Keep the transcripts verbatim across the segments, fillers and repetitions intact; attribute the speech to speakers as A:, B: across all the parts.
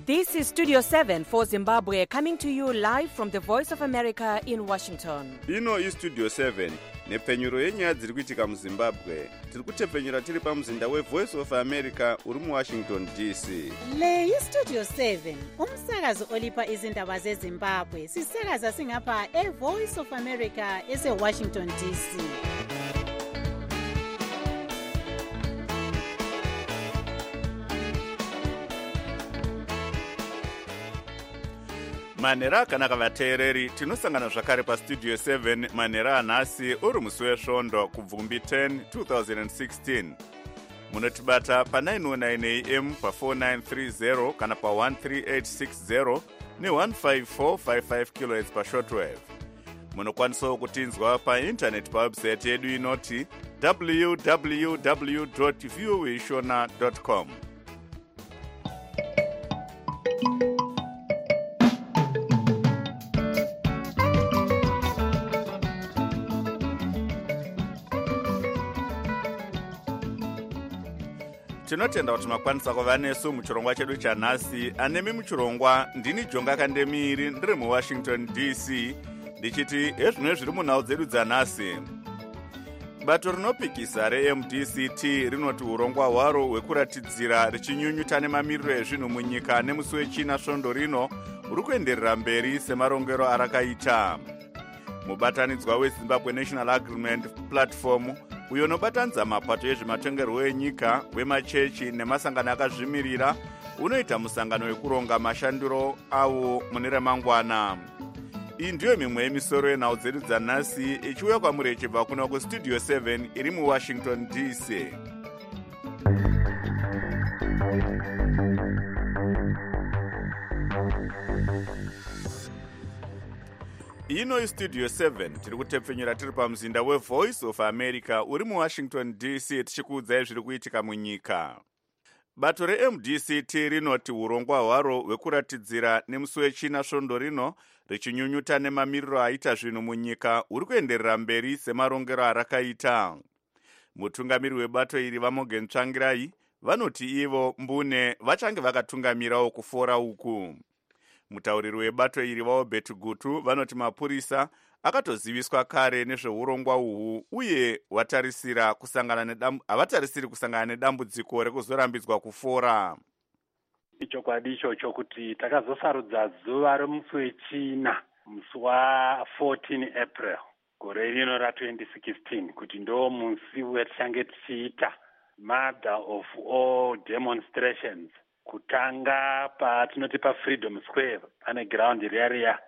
A: This is Studio seven for Zimbabwe, coming to you live from the Voice of America in Washington.
B: Ino is Studio seven, nepfenyuro yenyaya dziri kuitika muZimbabwe. Tiri kutepfenyura tiri pamuzinda weVoice of America uri muWashington D C.
C: Le iStudio seven, umsakazo olipa izindaba zeZimbabwe. Sisakaza singapha eVoice of America eseWashington D C.
B: manhero akanaka vateereri, tinosangana zvakare pastudio seven manhero anhasi uri musi wesvondo kubvumbi ten twenty sixteen. Munotibata pa nine oh nine a m pa four nine three zero kana pa one three eight six zero ne one five four five five kilohertz pa shortwave. Munokwanisawo kutinzwa pa internet pa website yedu inoti w w w dot voashona dot com. Tinotenda kuti makwanisa kuva nesu muchirongwa chedu chanhasi. Anemi muchirongwa ndini Jonga Kandemiri, ndiri muWashington D C, ndichiti ezvimwe zviri munhau dzedu dzanhasi. Bato rinopikisa reM D C T rinoti urongwa hwaro hwekuratidzira richinyunyuta nemamiriro ezvinhu munyika nemusi wechina svondo rino uri kuenderera mberi semarongero arakaita. Mubatanidzwa weZimbabwe National Agreement Platform uyo unobatanidza mapato ezvematongerwo enyika, wemachechi nemasangano akazvimirira unoita musangano wekuronga mashandiro awo mune remangwana. Iyi ndiyo mimwe yemisoro yenhau dzedu dzanhasi ichiuya kwamuri ichibva kuno kustudio seven iri muWashington D C. Ino iStudio seven tiri kutepfenyura tiri pamuzinda weVoice of America uri muWashington D C tichikuudzai zviri kuitika munyika. Bato reM D C T rinoti urongwa hwaro hwekuratidzira nemusi wechina svondo rino richinyunyuta nemamiriro aita zvinhu munyika uri kuenderera mberi semarongero arakaita. Mutungamiri webato iri Vamogen Tsvangirai vanoti ivo mbune vachange vakatungamirawo kufora uku. Mutauriri webato iri vaObert Gutu vanoti mapurisa akatoziviswa kare nezveurongwa uhu uye watarisira kusangana nedambu avatarisiri kusangana nedambudziko rekuzorambidzwa kufora.
D: Ichokwadi ichocho kuti takazosarudza zuva romusi wechina musi wa14 April gore rino ra20 sixteen kuti ndo musi wetichange tichiita mother of all demonstrations. Kutanga patinoti paFreedom Square pane ground riya riya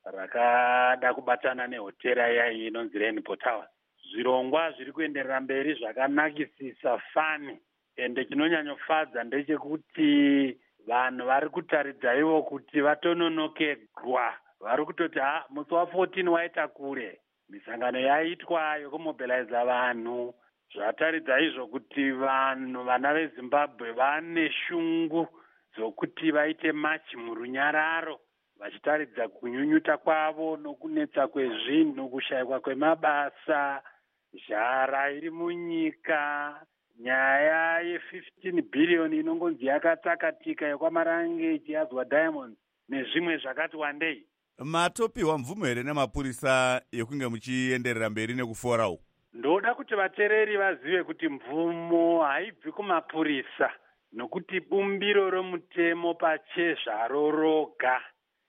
D: rakada kubatana nehotera iya inonzi Rainbow Tower. Zvirongwa zviri kuenderera mberi zvakanakisisa fani, ende chinonyanyofadza ndechekuti vanhu vari kutaridza ivo kuti vatononokegwa. Vari kutoti ha musi wa14 waita kure. Misangano yaitwa yokumobiliza vanhu zvataridza izvo kuti vanhu vana veZimbabwe vane shungu dzokuti vaite machi murunyararo vachitaridza kunyunyuta kwavo nokunetsa kwezvinhu, kushayikwa kwemabasa, zhara iri munyika, nyaya ye15 billion inongonzi yakatsakatika yekwamarange ichiyadzwa Diamonds nezvimwe zvakati wandei.
B: Matopiwa mvumo here nemapurisa yekunge muchienderera mberi nekufora uku?
D: Ndoda kuti vateereri vazive kuti mvumo haibvi kumapurisa, nokuti bumbiro romutemo pachezvaro roga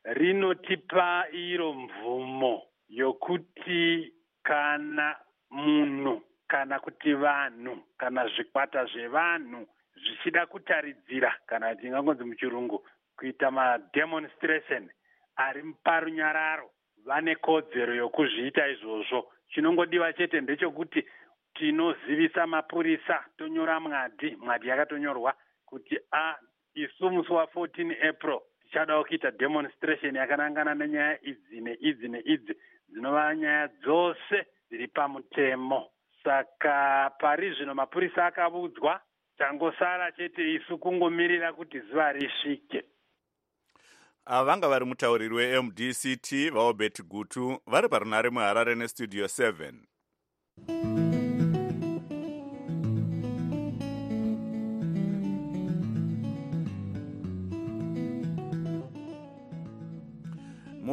D: rinotipa iro mvumo yokuti kana munhu kana kuti vanhu kana zvikwata zvevanhu zvichida kutaridzira kana tingangonzi muchirungu kuita mademonstration ari parunyararo vane kodzero yokuzviita izvozvo. Chinongodiwa chete ndechekuti tinozivisa mapurisa, tonyora mwadi, mwadi yakatonyorwa kuti a isu musi wa14 April tichada kuita demonstration yakanangana nenyaya idzi neidzi neidzi dzinova nyaya dzose dziri pamutemo. Saka pari zvino mapurisa akabudzwa, tangosara chete isu kungomirira kuti zuva risvike.
B: Avanga vari mutauriri weM D C T vaObert Gutu vari parunare muHarare neStudio seven.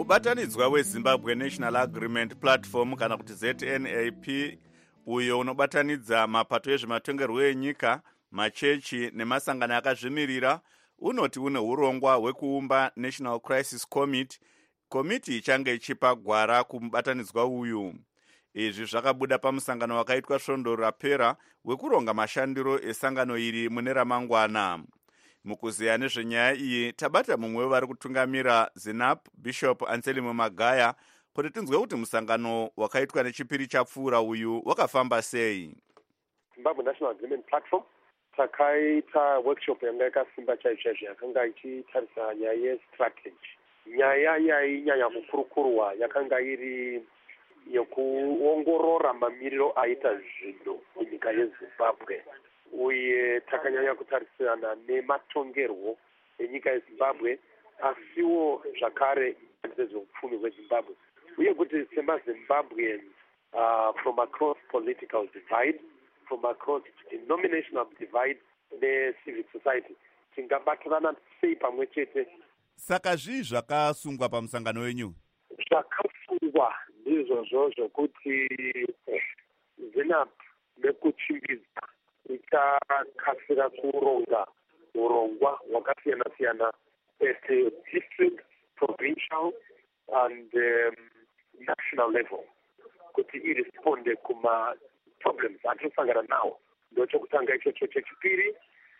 B: mubatanidzwa wezimbabwe national agreement platform kana kuti Z N A P uyo unobatanidza mapato ezvematongerwo enyika, machechi nemasangano akazvimirira unoti une urongwa hwekuumba National Crisis Committee, komiti ichange ichipa gwara kumubatanidzwa uyu. Izvi zvakabuda pamusangano wakaitwa svondo rapera wekuronga mashandiro esangano iri mune ramangwana. Mukuziya nezvenyaya iyi tabata mumwe wevari kutungamira Z N A P, Bishop Anselmo Magaya, kuti tinzwe kuti musangano wakaitwa nechipiri chapfuura uyu wakafamba sei.
E: Zimbabwe National Agreement Platform takaita workshop yanga yakasimba chaizvo chaizvo yakanga ichitarisa nyaya yestrategy. Nyaya yainyanya kukurukurwa yakanga iri yokuongorora mamiriro aita zvinhu munyika yeZimbabwe, uye takanyanya kutarisana nematongerwo enyika yeZimbabwe asiwo zvakare nezveupfumi hweZimbabwe, uye kuti semaZimbabweans uh, from across political divide, from across denominational divide ne-civic society tingabatirana sei pamwe chete.
B: Saka zvii zvakasungwa pamusangano wenyu?
E: Zvakasungwa ndizvozvo zvokuti Z N A P nekuchimbidza ichakasira kuronga urongwa hwakasiyana-siyana at district, provincial and um, national level kuti iresponde kuma problems atisangana nawo. Ndochokutanga ichocho chechipiri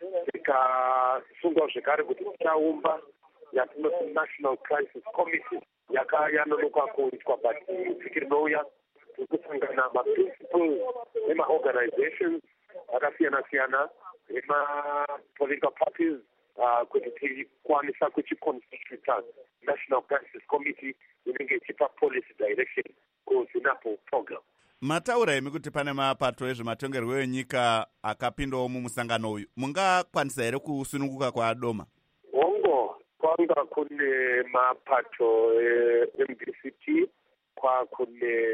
E: tikasungwa zvekare kuti tichaumba yatinoti National Crisis Committee yakayanonoka kuitwa but vhiki rinouya tikusangana maprinciples emaorganizations akasiyana-siyana ema-political parties uh, kuti tikwanisa kuchiconstituta National Crisis Committee inenge ichipa policy direction kuzinapo program.
B: Mataura imi kuti pane mapato ezvematongerwo enyika akapindawo mumusangano uyu, mungakwanisa here kusununguka kwaadoma?
E: Hongo, kwanga kune mapato e-M D C T, kwa kune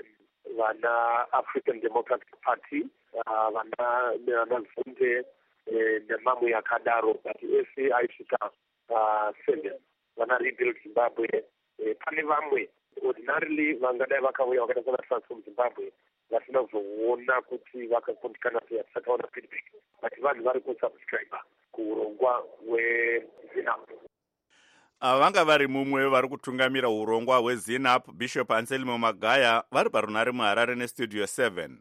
E: vana African Democratic Party, uh, vana vanazunde e, nemamwe yakadaro, but ese aisvika uh, seven, vana Rebuild Zimbabwe, e, pane vamwe ordinarily vangadai vakauya vakatosana Transform Zimbabwe vasina kuzoona kuti vakakundikana sei hatisati vaona feedback, but vanhu vari kusubscribe kuurongwa hweZ N A P.
B: Vanga vari mumwe vari kutungamira urongwa hweZ N A P, Bishop Anselmo Magaya, vari parunare muHarare nestudio seven.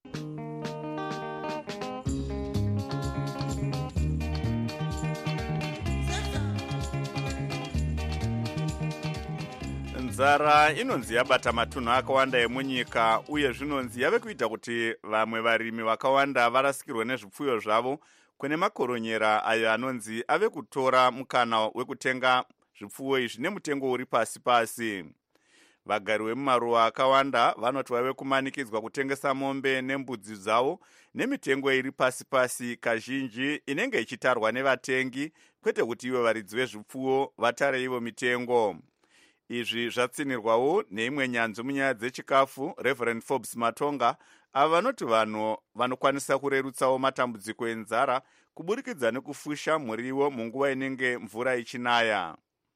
B: Nzara inonzi yabata matunhu akawanda emunyika, uye zvinonzi yave kuita kuti vamwe varimi vakawanda varasikirwe nezvipfuyo zvavo kune makoronyera ayo anonzi ave kutora mukana wekutenga zvipfuwo izvi nemutengo uri pasi pasi. Vagari vemumaruwa akawanda vanoti vave kumanikidzwa kutengesa mombe nembudzi dzavo nemitengo iri pasi pasi, kazhinji inenge ichitarwa nevatengi, kwete kuti ivo varidzi vezvipfuwo vatare ivo mitengo. Izvi zvatsinirwawo neimwe nyanzvi munyaya dzechikafu, Reverend Forbes Matonga, ava vanoti vanhu vanokwanisa kurerutsawo matambudziko enzara kuburikidza nekufusha muriwo munguva inenge mvura ichinaya.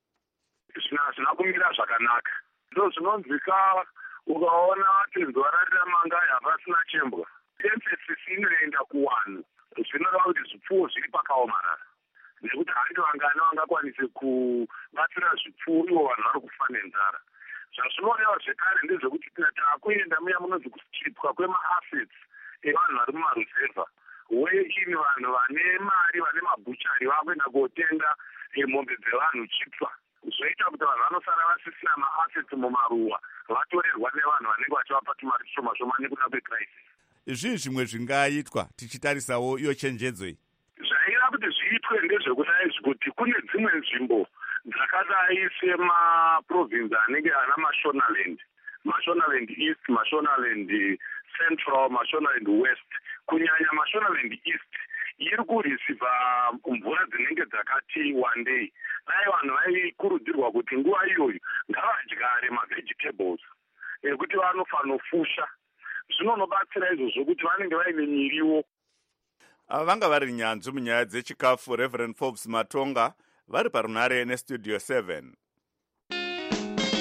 F: Zvina kumira zvakanaka. Ndo zvinonzwika ukaona kuti zuva raMangaya pasina chembwa. Emphasis inoenda kuwanhu. Zvinoda kuti zvipfuwo zviri pakaomarara. Nekuti handi vangani vangakwanise kubatsira zvipfuwo ivo vanhu vari kufa nenzara. Zvazvinoreva zvekare ndezvekuti takuenda muya munonzi kuchipwa kwema-assets evanhu vari mumaruzevha, weini vanhu vane mari vane mabhuchari vakuenda kotenga mombe dzevanhu chipwa, zvoita kuti vanhu vanosara vasisina ma-assets mumaruwa, vatorerwa nevanhu vanenge vachivapa tumari tushoma shomani kuda kwecrisis.
B: Zvii zvimwe zvingaitwa tichitarisawo iyo chenjedzo iyi?
F: Zvaida kuti zviitwe ndezvekudai kuti kune dzimwe nzvimbo dzakadai semaprovince anenge ana mashonaland, mashonaland east, mashonaland central, mashonaland west. Kunyanya mashonaland east iri kurisivha mvura dzinenge dzakati wandei. Dai vanhu vaikurudzirwa kuti nguva iyoyo ngavadyare mavegetables ekuti vanofanofusha. Zvinonobatsira izvozvo kuti vanenge vaine miriwo.
B: Vanga vari nyanzvi munyaya dzechikafu, Reverend Forbes Matonga, vari parunare nestudio seven.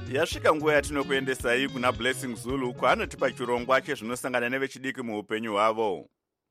B: yasvika nguva yatinokuendesai kuna Blessing Zulu kwaanotipa chirongwa chezvinosangana nevechidiki muupenyu hwavo.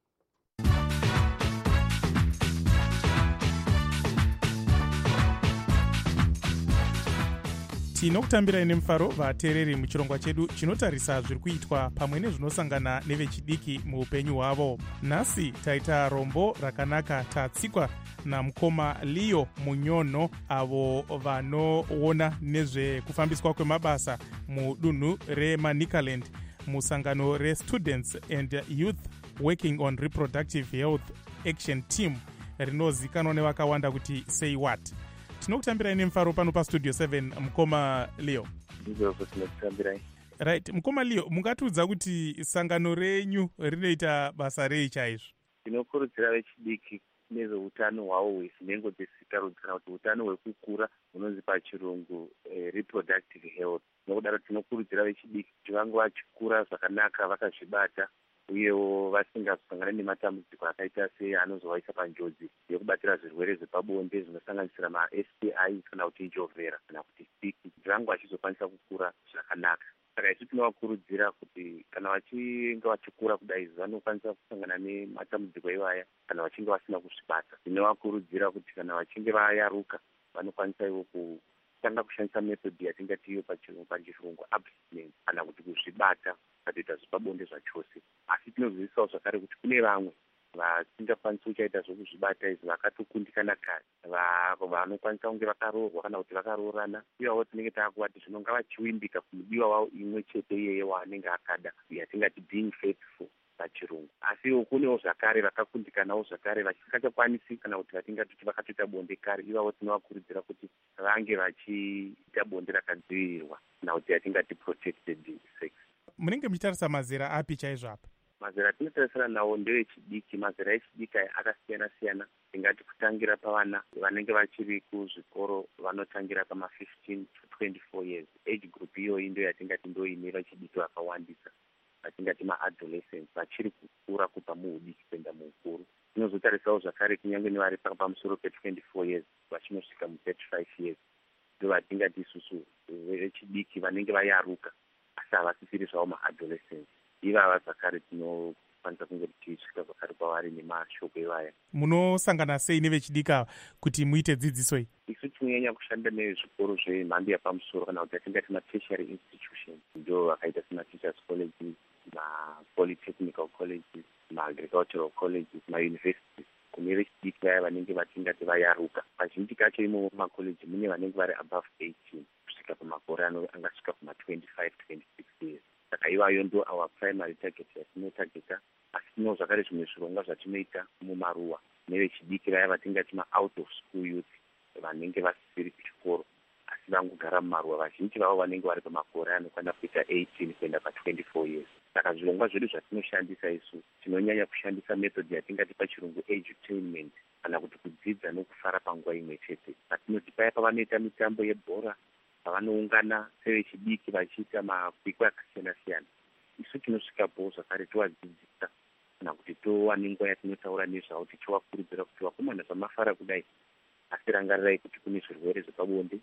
G: tinokutambirai nemufaro vateereri muchirongwa chedu chinotarisa zviri kuitwa pamwe nezvinosangana nevechidiki muupenyu hwavo. Nhasi taita rombo rakanaka tatsikwa namukoma Leo Munyono, avo vanoona nezvekufambiswa kwemabasa mudunhu reManicaland musangano reStudents and Youth Working on Reproductive Health Action Team rinozikanwa nevakawanda kuti Say What. Tinokutambirai nemufaro pano pastudio seven, mukoma Leo.
E: Ndizvo tinokutambirai.
G: Right, mukoma Leo, mungatiudza kuti sangano renyu rinoita basa rei chaizvo?
E: Tinokurudzira vechidiki nezveutano hwavo hwese nhengo dzesikarudzira kuti utano hwekukura hunonzi pachirungu eh, reproductive health. Nokudaro tinokurudzira vechidiki kuti vange vachikura zvakanaka vakazvibata uyewo vasingazosangana nematambudziko akaita seanozovaisa panjodzi yekubatira zvirwere zvepabonde zvinosanganisira ma-S T I kana kuti ijovhera kana kuti siki, kuti vange vachizokwanisa kukura zvakanaka. Saka isu tinovakurudzira kuti kana vachinge vachikura kudai vanokwanisa kusangana nematambudziko iwaya kana vachinge vasina kuzvibata. Tinovakurudzira kuti kana vachinge vayaruka vanokwanisa ivo kutanga kushandisa methodhi yatingati iyo pachirungu abstinence kana kuti kuzvibata patoita zvepabonde zvachose. Asi tinozivisawo zvakare kuti kune vamwe vasingakwanisi kuchaita zvokuzvibata izvi vakatokundikana kare, vanokwanisa kunge vakaroorwa kana kuti vakaroorana. Iwawo tinenge taakuvati zvinonga vachiwimbika kumudiwa wavo imwe chete iyeye waanenge akada, yatingati being faithful pachirungu. Asi kunewo zvakare vakakundikanawo zvakare vasingachakwanisi kana kuti vatingati kuti vakatoita bonde kare. Iwawo tinovakurudzira kuti vange vachiita bonde rakadzivirirwa kana kuti yatingati protected sex.
G: Munenge muchitarisa mazera api chaizvo apa?
E: Mazera atinotarisana nawo ndevechidiki. Mazera echidiki aya akasiyana siyana. Tingati kutangira pavana vanenge vachiri kuzvikoro vanotangira pama fifteen to twenty-four years. Age group iyoyi ndiyo yatingati ndoine vechidiki vakawandisa, vatingati ma-adolescents vachiri kukura kubva muudiki kuenda muukuru. Tinozotarisawo zvakare kunyange nevari pamusoro pe-twenty-four years vachinosvika mu-thirty-five years, ndo vatingati isusu vechidiki vanenge vayaruka asi havasisiri zvavo ma-adolescents. Ivava zvakare tinokwanisa kunge tichisvika zvakare kwavari nemashoko ivaya.
G: Munosangana sei nevechidiki ava kuti muite dzidziso iyi?
E: Isu tinonyanya kushanda nezvikoro zvemhando yapamusoro kana kuti atingati ma-tertiary institutions, ndo vakaita sema-teachers colleges, ma-polytechnical colleges, ma-agricultural colleges, ma-universities. Kune vechidiki vaya vanenge vatingati vayaruka. Pazhinji kacho imo makoleji mune vanenge vari above eighteen kusvika pamakore angasvika kuma-twenty-five to twenty-six years. Saka ivayo ndo our primary target yatinotageta. Asi tino zvakare zvimwe zvirongwa zvatinoita mumaruwa nevechidiki vaya vatingati ma-out of school youth, vanenge vasisiri kuchikoro asi vangogara mumaruwa. Vazhinji vavo vanenge vari pamakore anokwana kuita eighteen kuenda pa-twenty-four years. Saka zvirongwa zvedu zvatinoshandisa isu tinonyanya kushandisa method yatingati pachirungu edutainment kana kuti kudzidza nokufara panguva imwe chete. Patinoti paya pavanoita mitambo yebhora, pavanoungana sevechidiki vachiita makwikwi akasiyana siyana, isu tinosvikapo zvakare tovadzidzisa kana kuti tova nenguva yatinotaura nezvavo tichivakurudzira kuti vakomana zvamafara kudai, asi rangarirai kuti kune zvirwere zvepabonde.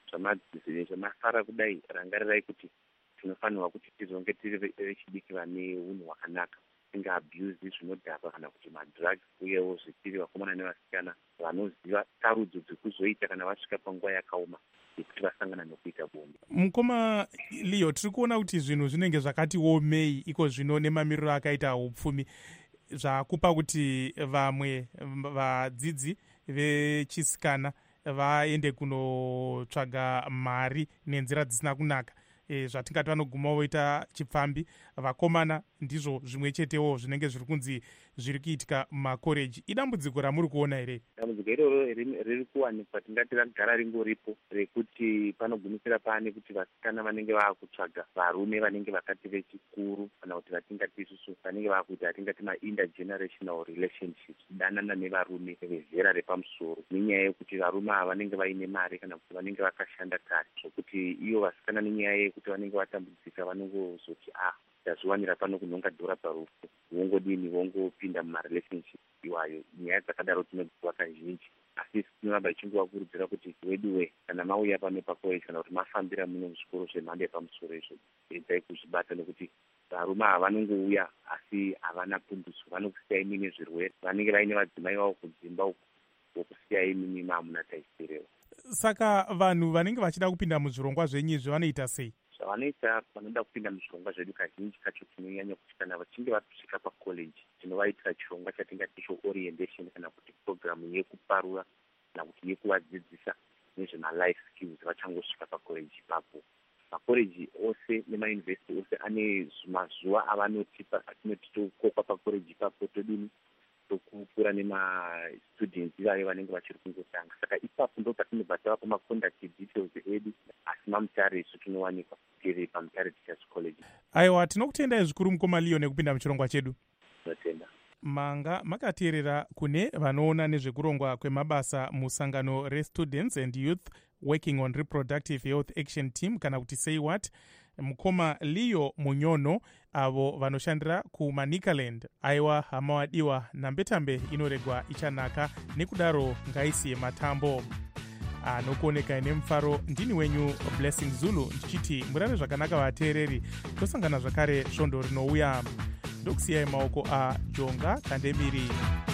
E: Zvamafara kudai, rangarirai kuti tinofanirwa kuti tizonge tiri vechidiki vane unhu hwakanaka, tingaabuse zvinodhaka kana kuti madrugs, uyewo zvitiri vakomana nevasikana vanoziva tarudzo dzekuzoita kana vasvika panguva yakaoma yekuti vasangana nokuita bonde.
G: Mukoma Leo, tiri kuona kuti zvinhu zvinenge zvakati omei iko zvino nemamiriro akaita upfumi, zvakupa kuti vamwe vadzidzi vechisikana vaende kunotsvaga mari nenzira dzisina kunaka. E, zvatingati vanoguma voita chipfambi. Vakomana ndizvo zvimwe chetewo zvinenge zviri kunzi zviri kuitika mumakoreji. Idambudziko ramuri kuona here?
E: Dambudziko iroro riri kuwanikwa, tingati ragara ringoripo, rekuti panogumisira pane kuti vasikana vanenge vaakutsvaga varume vanenge vakati vechikuru kana kuti vatingati isusu vanenge vaakuita atingati ma-intergenerational relationships, danana nevarume vezera repamusoro, nenyaya yekuti varume ava vanenge vaine mari kana kuti vanenge vakashanda kare, zvokuti iyo vasikana nenyaya yekuti vanenge vatambudzika vanongozoti ah ndazviwanira pano kunonga dhora parufu, vongodini vongopinda mumarelationship iwayo. Nyaya dzakadaro tinodziwa kazhinji, asi
H: tinoramba ichingovakurudzira kuti weduwe kana mauya pano pakoreji kana kuti mafambira muno muzvikoro zvemhando yepamusoro izvo edzai kuzvibata, nekuti varume ava vanongouya asi havana pundutso, vanokusiyai mine zvirwere, vanenge vaine vadzimai vavo kudzimba uku vokusiyai mimi mamuna taisirewo.
G: Saka vanhu vanenge vachida kupinda muzvirongwa zvenyu izvi vanoita sei?
H: Zvavanoita vanoda kupinda muzvirongwa zvedu kazhinji kacho tinonyanya kuti kana vachinge vasvika pakoreji tinovaitira chirongwa chatingati cho orientation kana kuti programu yekuparura kana kuti yekuvadzidzisa nezvemalife skills vachangosvika pakoreji ipapo. Makoreji ose nemauniversity ose ane mazuva avanotipa atinoti tokopa pakoreji ipapo todini tokupura nemastudents vayo vanenge vachiri kungotanga. Saka ipapo ndo patinobva tava pamaconduct details edu, asi mamutare isu tinowanikwa tiri pamutare teachers college.
G: Aiwa, tinokutendai zvikuru mukoma Leo nekupinda muchirongwa chedu.
H: Tinotenda.
G: Manga makateerera kune vanoona nezvekurongwa kwemabasa musangano reStudents and Youth Working on Reproductive Health Action Team kana kuti say what, mukoma Leo Munyono avo vanoshandira kuManicaland. Aiwa hama wadiwa, nambetambe inoregwa ichanaka, nekudaro ngaisiye matambo. Anokuoneka nemufaro ndini wenyu Blessing Zulu, ndichiti murare zvakanaka vateereri, tosangana zvakare svondo rinouya. Ndokusiyai maoko aJonga Kandemiri.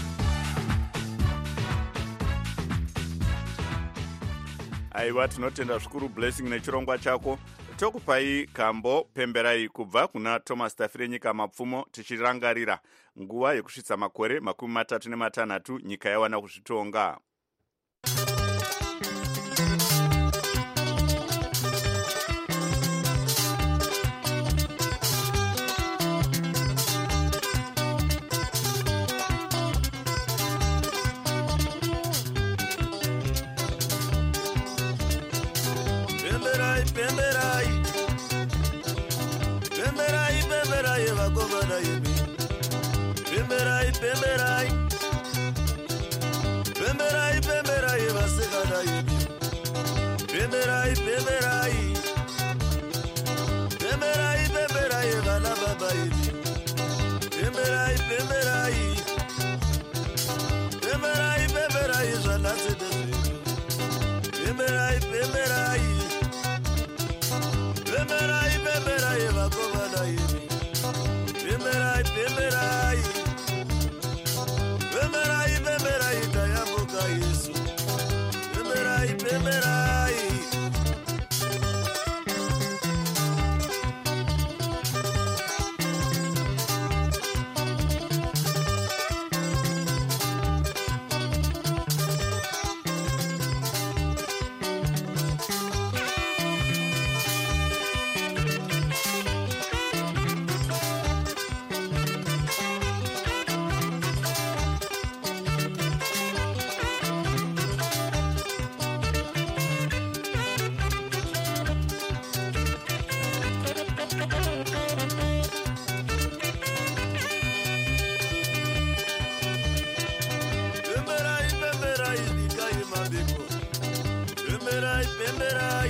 B: Aiwa, tinotenda zvikuru Blessing nechirongwa chako. Tokupai kambo pemberai kubva kuna Thomas Tafire nyika mapfumo, tichirangarira nguva yekusvitsa makore makumi matatu nematanhatu nyika yawana kuzvitonga.
I: Pemberai, pemberai, pemberai, pemberai, vasikana yebi. Pemberai, pemberai, pemberai, pemberai, vana baba yebi. Pemberai, pemberai, pemberai, pemberai, zvana zedezvedu. Pemberai, pemberai, pemberai, pemberai, vakomana yebi. Pemberai, pemberai. Pemberai, pemberai, tayamuka Yesu. Pemberai, pemberai. Pemberai,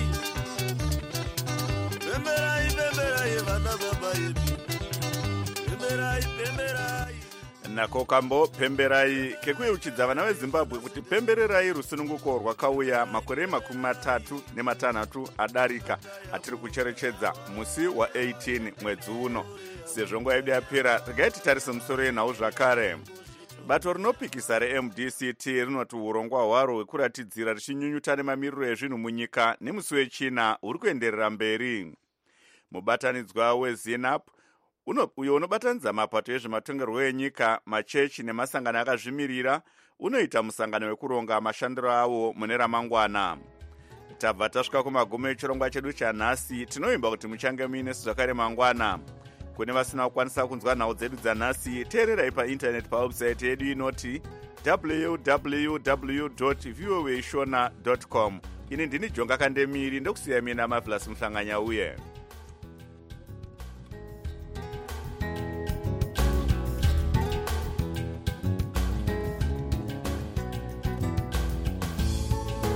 I: pemberai, pemberai, vana baba yebi. Pemberai, pemberai.
B: Nako kambo pemberai kekuyeuchidza vana veZimbabwe kuti pembererai rusununguko rwakauya makore makumi matatu nematanhatu adarika atiri kucherechedza musi wa eighteen mwedzi uno. Sezvo nguva yedu yapera, regai titarise musoro yenhau zvakare. Bato rinopikisa reM D C T rinoti urongwa hwaro hwekuratidzira richinyunyuta nemamiriro ezvinhu munyika nemusi wechina uri kuenderera mberi. Mubatanidzwa weZINAP uyo unobatanidza mapato ezvematongerwo enyika, machechi nemasangano akazvimirira unoita musangano wekuronga mashandiro avo mune ramangwana. Tabva tasvika kumagumo echirongwa chedu chanhasi, tinoimba kuti muchange muinesu zvakare mangwana. Kune vasina kukwanisa kunzwa nhau dzedu dzanhasi, teererai paintaneti pawebsite yedu inoti w w w dot v o a shona dot com. Ini ndini Jonga Kandemiri, ndokusiyai mina Marvelous Muhlanganya uye.